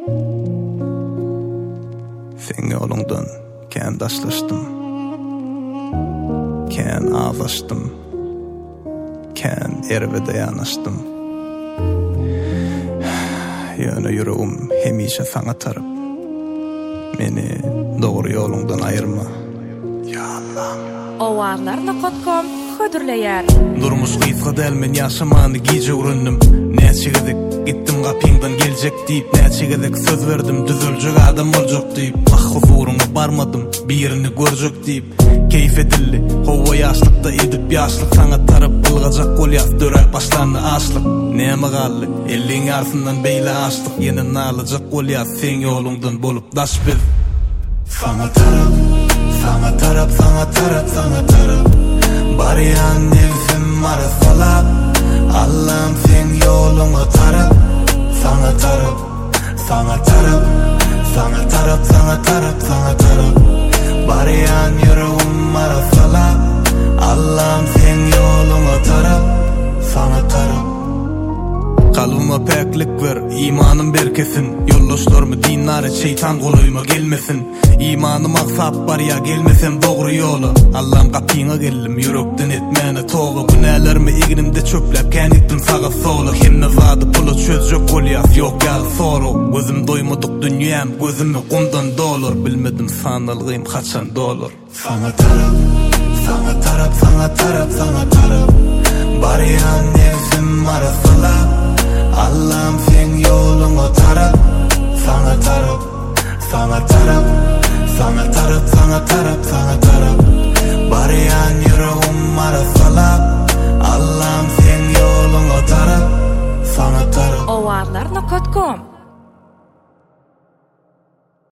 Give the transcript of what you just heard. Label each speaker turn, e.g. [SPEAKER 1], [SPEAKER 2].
[SPEAKER 1] Sen yolundan kän daşlaşdym, kän ağlaşdym, kän erwede ýanaşdym. Ýöne ýüregim hemişe saňa tarap, meni dogry ýolundan aýyrma. Ya Allah.
[SPEAKER 2] Owarlar.com hödürleýär.
[SPEAKER 1] Durmuş gysga delmen ýaşamany gije urannym. Näçegedek gittim gapyňdan geljek diýip, näçegedek söz berdim düzeljek adam boljak diýip, huzuruňa barmadym birini görjek diýip, keyf edildi howa ýaşlykda edip ýaşlyk saňa tarap bulgajak bolýar dörek başlandy aşlyk. Näme galdy? Elliň artyndan beýle aşlyk ýene nalajak bolýar sen ýolundan bolup daş biz. Saňa tarap, saňa tarap, saňa tarap, saňa tarap. Baryan nefsim marasalap, Allah'ım sen yoluna tarap, saňa tarap, saňa tarap, saňa tarap, saňa tarap, saňa tarap. Baryan yüreğim marasalap, Allah'ım sen yoluna tarap, saňa tarap. Kalbıma peklik ver, imanım berkesin. Yoldaşlarımı dinare, şeytan golayıma gelmesin. İmanım aksap var ya, gelmesem doğru yola. Allah'ım kapyňa geldim, yürekden etmeni toğla. Günahlarımı egnimde çöplep, känitdim sağa sola. Hemme zady pula çözjek bolýar, yok ýaly soru. Gözüm doymadyk dünýäm, gözümi gumdan dolur. Bilmedim sanalgym haçan dolur. Saňa tarap, saňa tarap, saňa tarap, saňa tarap. Baryan nefsim marasalap, Allah'ım sen yoluna tarap, saňa tarap, saňa tarap, saňa tarap, saňa tarap, saňa tarap. Baryan yüreğim marasalap, Allah'ım sen yoluna tarap, saňa tarap.
[SPEAKER 2] Owarlar.com